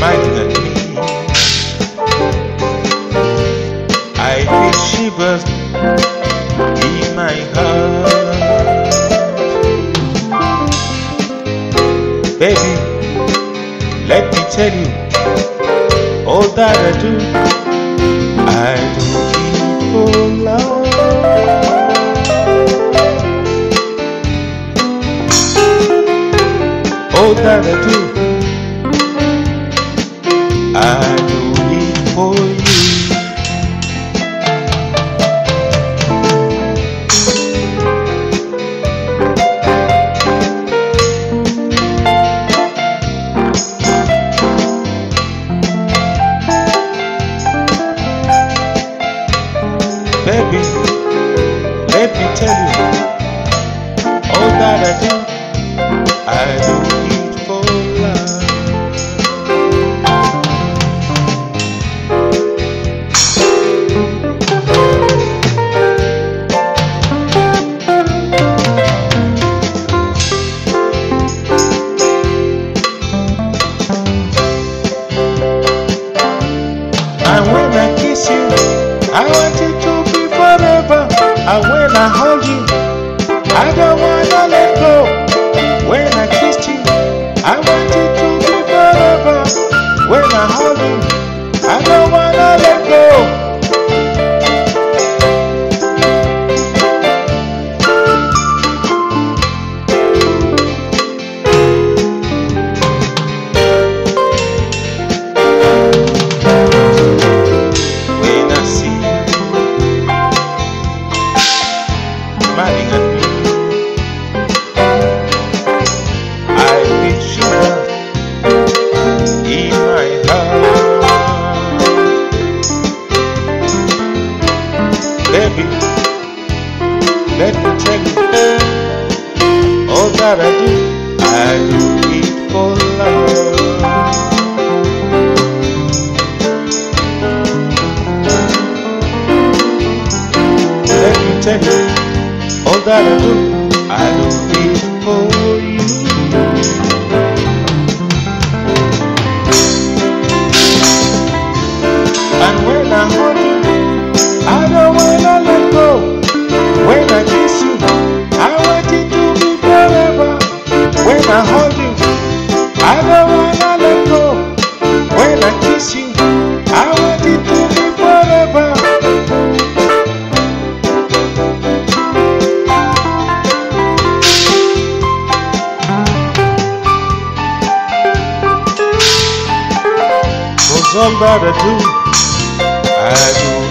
smiling at me. I feel shivers in my heart. Baby, let me tell you, all that I do it for love. All that I do it for you. Baby, let me tell you, all that I do it for love. And when I kiss you, I want it to be forever. And when I hold you, I don't wanna let go. When I kiss you, I want it to be forever. When I hold you, I don't wanna let go. Smiling at me, I feel shivers in my heart. Baby, let me tell you, all that I do it for love. Let me tell you, all that I do it for you. And when I hold you, I don't wanna let go. When I kiss you, I want it to be forever. When I hold you, I don't wanna let go. When I kiss you, I want it to be forever. All that I do